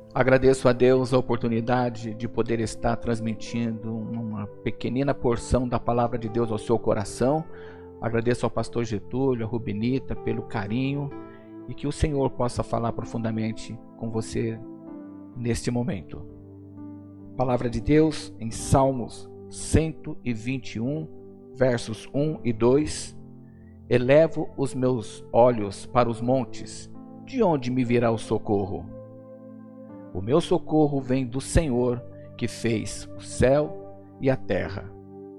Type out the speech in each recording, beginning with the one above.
Agradeço a Deus a oportunidade de poder estar transmitindo uma pequenina porção da palavra de Deus ao seu coração. Agradeço ao pastor Getúlio, a Rubinita, pelo carinho e que o Senhor possa falar profundamente com você neste momento. Palavra de Deus em Salmos 121, versos 1 e 2. Elevo os meus olhos para os montes, de onde me virá o socorro? O meu socorro vem do Senhor, que fez o céu e a terra.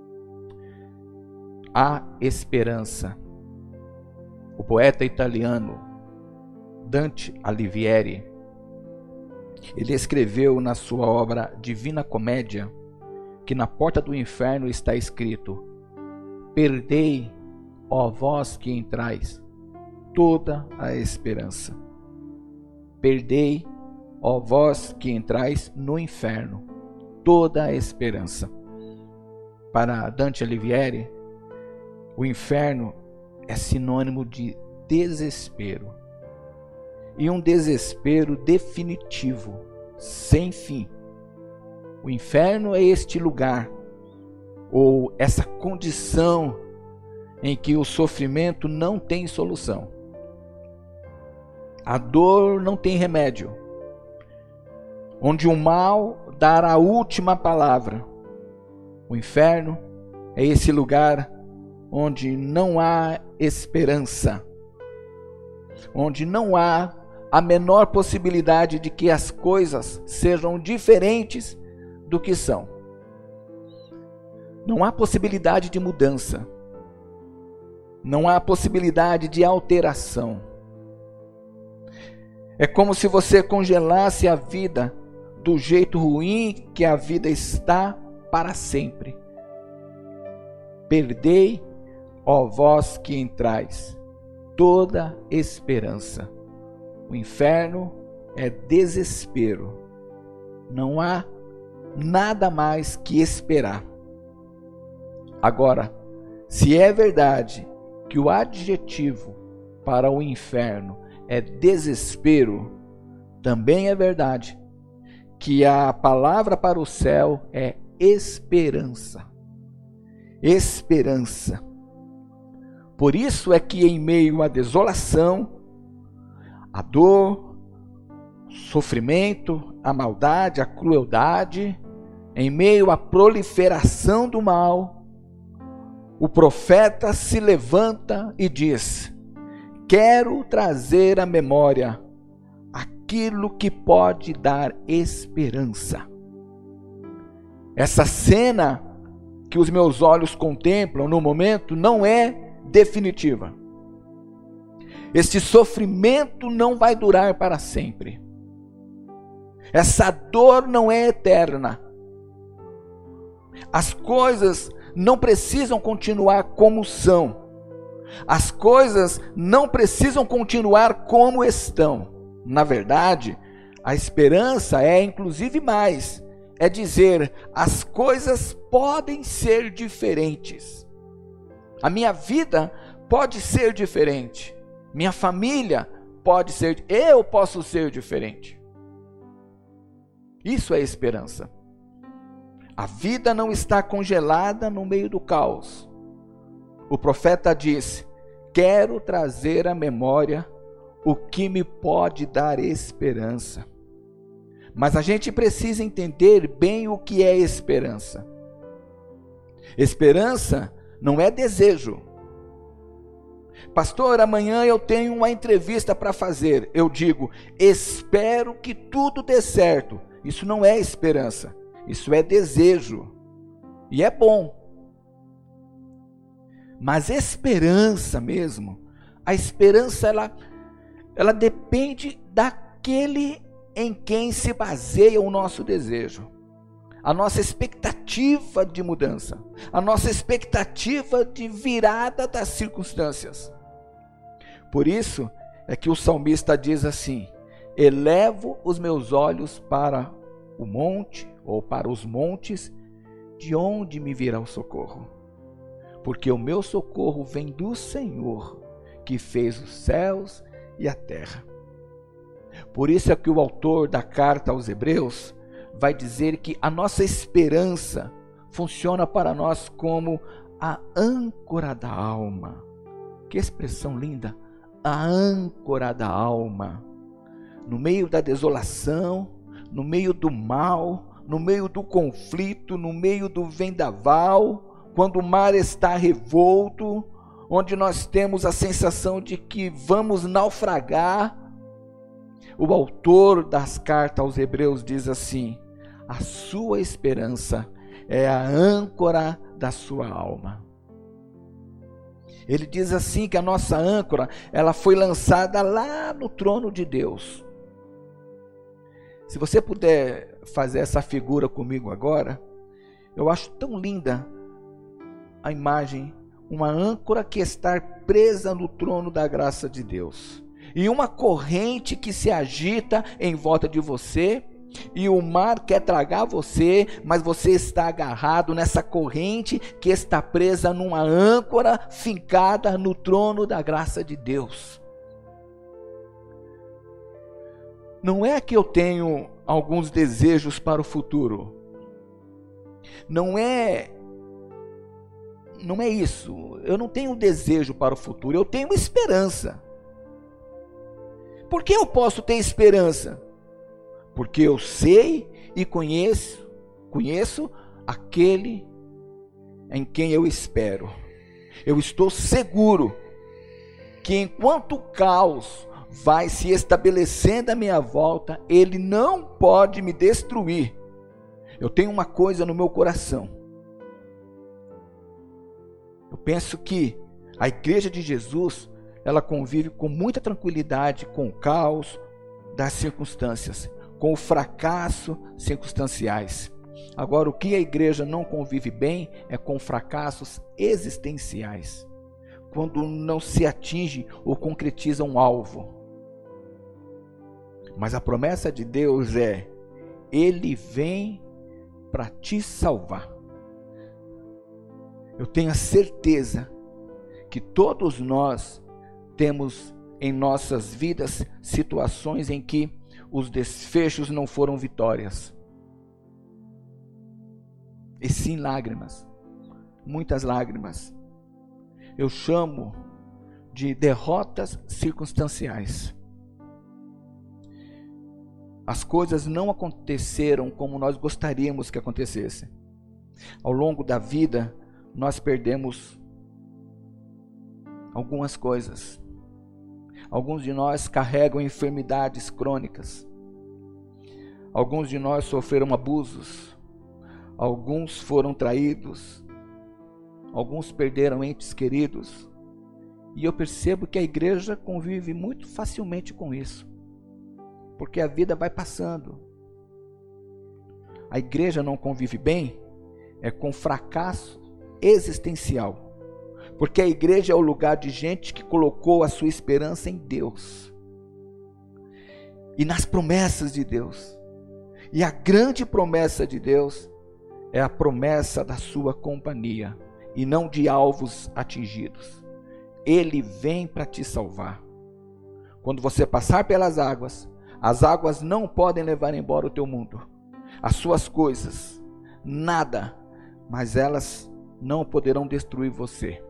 Há esperança. O poeta italiano Dante Alighieri, ele escreveu na sua obra Divina Comédia que na porta do inferno está escrito: perdei, ó vós que entrais, toda a esperança. Perdei, ó vós que entrais no inferno, toda a esperança. Para Dante Alighieri, o inferno é sinônimo de desespero. E um desespero definitivo, sem fim. O inferno é este lugar, ou essa condição em que o sofrimento não tem solução. A dor não tem remédio. Onde o mal dará a última palavra. O inferno é esse lugar onde não há esperança, onde não há a menor possibilidade de que as coisas sejam diferentes do que são. Não há possibilidade de mudança, não há possibilidade de alteração. É como se você congelasse a vida do jeito ruim que a vida está para sempre. Perdei, ó vós que entrais, toda esperança. O inferno é desespero. Não há nada mais que esperar. Agora, se é verdade que o adjetivo para o inferno é desespero, também é verdade que a palavra para o céu é esperança. Esperança. Por isso é que em meio à desolação, à dor, sofrimento, à maldade, à crueldade, em meio à proliferação do mal, o profeta se levanta e diz: quero trazer à memória aquilo que pode dar esperança. Essa cena que os meus olhos contemplam no momento não é definitiva. Este sofrimento não vai durar para sempre. Essa dor não é eterna. As coisas não precisam continuar como são. As coisas não precisam continuar como estão. Na verdade, a esperança é inclusive mais. É dizer, as coisas podem ser diferentes. A minha vida pode ser diferente. Minha família pode ser, eu posso ser diferente. Isso é esperança. A vida não está congelada no meio do caos. O profeta disse: quero trazer à memória o que me pode dar esperança. Mas a gente precisa entender bem o que é esperança. Esperança não é desejo. Pastor, amanhã eu tenho uma entrevista para fazer. Eu digo, espero que tudo dê certo. Isso não é esperança. Isso é desejo. E é bom. Mas esperança mesmo, a esperança ela depende daquele em quem se baseia o nosso desejo. A nossa expectativa de mudança, a nossa expectativa de virada das circunstâncias. Por isso é que o salmista diz assim: elevo os meus olhos para o monte, ou para os montes, de onde me virá o socorro? Porque o meu socorro vem do Senhor, que fez os céus e a terra. Por isso é que o autor da carta aos Hebreus vai dizer que a nossa esperança funciona para nós como a âncora da alma. Que expressão linda! A âncora da alma. No meio da desolação, no meio do mal, no meio do conflito, no meio do vendaval, quando o mar está revolto, onde nós temos a sensação de que vamos naufragar, o autor das cartas aos Hebreus diz assim: a sua esperança é a âncora da sua alma. Ele diz assim que a nossa âncora, ela foi lançada lá no trono de Deus. Se você puder fazer essa figura comigo agora, eu acho tão linda a imagem, uma âncora que está presa no trono da graça de Deus, e uma corrente que se agita em volta de você, e o mar quer tragar você, mas você está agarrado nessa corrente que está presa numa âncora fincada no trono da graça de Deus. Não é que eu tenho alguns desejos para o futuro. Não é isso. Eu não tenho desejo para o futuro, eu tenho esperança. Por que eu posso ter esperança? Porque eu sei e conheço aquele em quem eu espero. Eu estou seguro que enquanto o caos vai se estabelecendo à minha volta, ele não pode me destruir. Eu tenho uma coisa no meu coração. Eu penso que a igreja de Jesus, ela convive com muita tranquilidade com o caos das circunstâncias, com o fracasso circunstanciais. Agora, o que a igreja não convive bem é com fracassos existenciais, quando não se atinge ou concretiza um alvo. Mas a promessa de Deus é: Ele vem para te salvar. Eu tenho a certeza que todos nós temos em nossas vidas situações em que os desfechos não foram vitórias, e sim lágrimas, muitas lágrimas. Eu chamo de derrotas circunstanciais. As coisas não aconteceram como nós gostaríamos que acontecessem. Ao longo da vida, nós perdemos algumas coisas. Alguns de nós carregam enfermidades crônicas. Alguns de nós sofreram abusos. Alguns foram traídos. Alguns perderam entes queridos. E eu percebo que a igreja convive muito facilmente com isso, porque a vida vai passando. A igreja não convive bem com fracasso existencial, porque a igreja é o lugar de gente que colocou a sua esperança em Deus e nas promessas de Deus. E a grande promessa de Deus é a promessa da sua companhia e não de alvos atingidos. Ele vem para te salvar. Quando você passar pelas águas, as águas não podem levar embora o teu mundo, as suas coisas, nada, mas elas não poderão destruir você.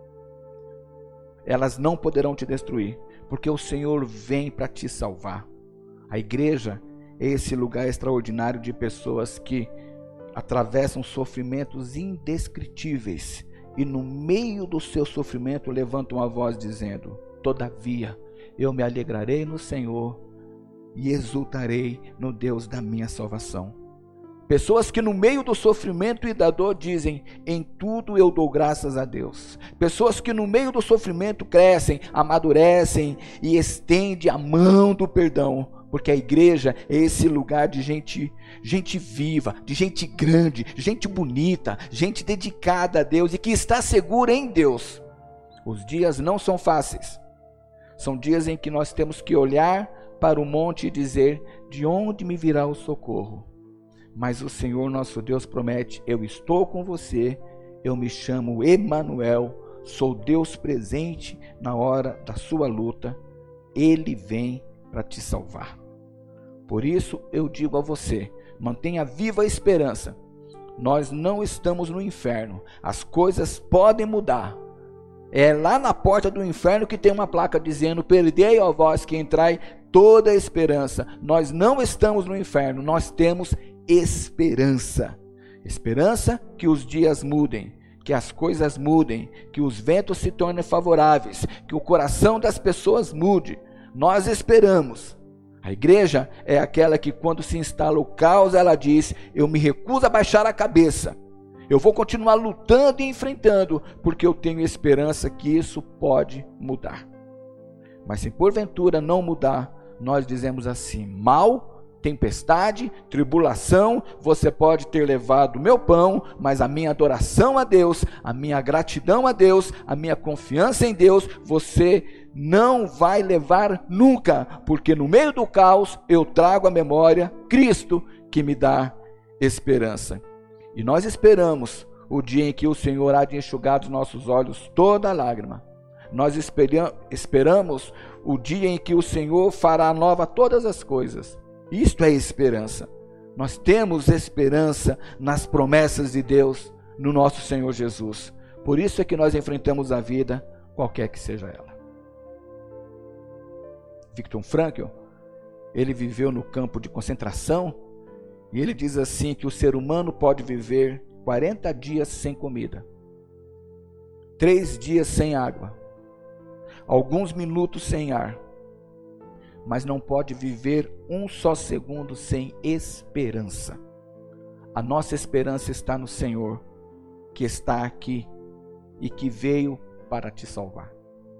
Elas não poderão te destruir, porque o Senhor vem para te salvar. A igreja é esse lugar extraordinário de pessoas que atravessam sofrimentos indescritíveis e no meio do seu sofrimento levantam a voz dizendo: todavia eu me alegrarei no Senhor e exultarei no Deus da minha salvação. Pessoas que no meio do sofrimento e da dor dizem: em tudo eu dou graças a Deus. Pessoas que no meio do sofrimento crescem, amadurecem e estendem a mão do perdão, porque a igreja é esse lugar de gente viva, de gente grande, gente bonita, gente dedicada a Deus e que está segura em Deus. Os dias não são fáceis. São dias em que nós temos que olhar para o monte e dizer: de onde me virá o socorro? Mas o Senhor nosso Deus promete: eu estou com você, eu me chamo Emanuel, sou Deus presente na hora da sua luta. Ele vem para te salvar. Por isso eu digo a você, mantenha viva a esperança. Nós não estamos no inferno, as coisas podem mudar. É lá na porta do inferno que tem uma placa dizendo: perdei, ó vós que entrai, toda a esperança. Nós não estamos no inferno, nós temos esperança. Esperança que os dias mudem, que as coisas mudem, que os ventos se tornem favoráveis, que o coração das pessoas mude. Nós esperamos. A igreja é aquela que, quando se instala o caos, ela diz: eu me recuso a baixar a cabeça. Eu vou continuar lutando e enfrentando, porque eu tenho esperança que isso pode mudar. Mas se porventura não mudar, nós dizemos assim: mal, tempestade, tribulação, você pode ter levado o meu pão, mas a minha adoração a Deus, a minha gratidão a Deus, a minha confiança em Deus, você não vai levar nunca, porque no meio do caos eu trago à memória Cristo, que me dá esperança. E nós esperamos o dia em que o Senhor há de enxugar dos nossos olhos toda lágrima. Nós esperamos o dia em que o Senhor fará nova todas as coisas. Isto é esperança. Nós temos esperança nas promessas de Deus, no nosso Senhor Jesus. Por isso é que nós enfrentamos a vida, qualquer que seja ela. Viktor Frankl, ele viveu no campo de concentração, e ele diz assim que o ser humano pode viver 40 dias sem comida, 3 dias sem água, alguns minutos sem ar, mas não pode viver um só segundo sem esperança. A nossa esperança está no Senhor, que está aqui e que veio para te salvar.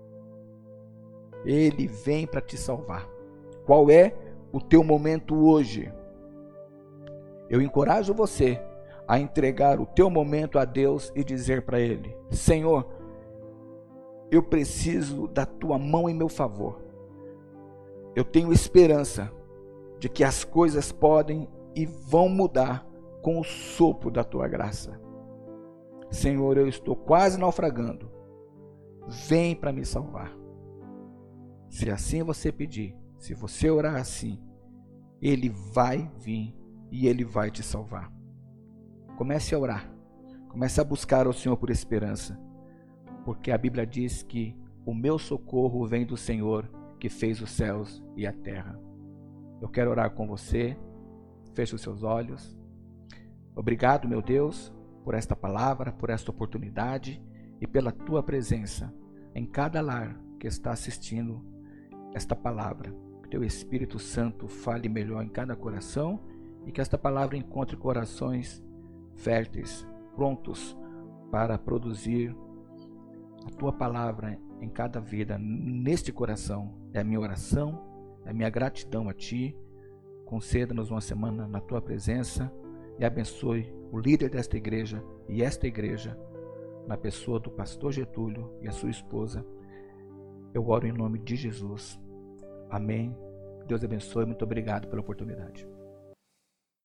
Ele vem para te salvar. Qual é o teu momento hoje? Eu encorajo você a entregar o teu momento a Deus e dizer para Ele: Senhor, eu preciso da tua mão em meu favor. Eu tenho esperança de que as coisas podem e vão mudar com o sopro da tua graça. Senhor, eu estou quase naufragando. Vem para me salvar. Se assim você pedir, se você orar assim, Ele vai vir e Ele vai te salvar. Comece a orar. Comece a buscar ao Senhor por esperança. Porque a Bíblia diz que o meu socorro vem do Senhor, que fez os céus e a terra. Eu quero orar com você. Feche os seus olhos. Obrigado, meu Deus, por esta palavra, por esta oportunidade e pela tua presença em cada lar que está assistindo esta palavra. Que teu Espírito Santo fale melhor em cada coração e que esta palavra encontre corações férteis, prontos para produzir a tua palavra em cada vida, neste coração. É a minha oração, é a minha gratidão a ti. Conceda-nos uma semana na tua presença e abençoe o líder desta igreja e esta igreja, na pessoa do pastor Getúlio e a sua esposa. Eu oro em nome de Jesus. Amém. Deus abençoe. Muito obrigado pela oportunidade.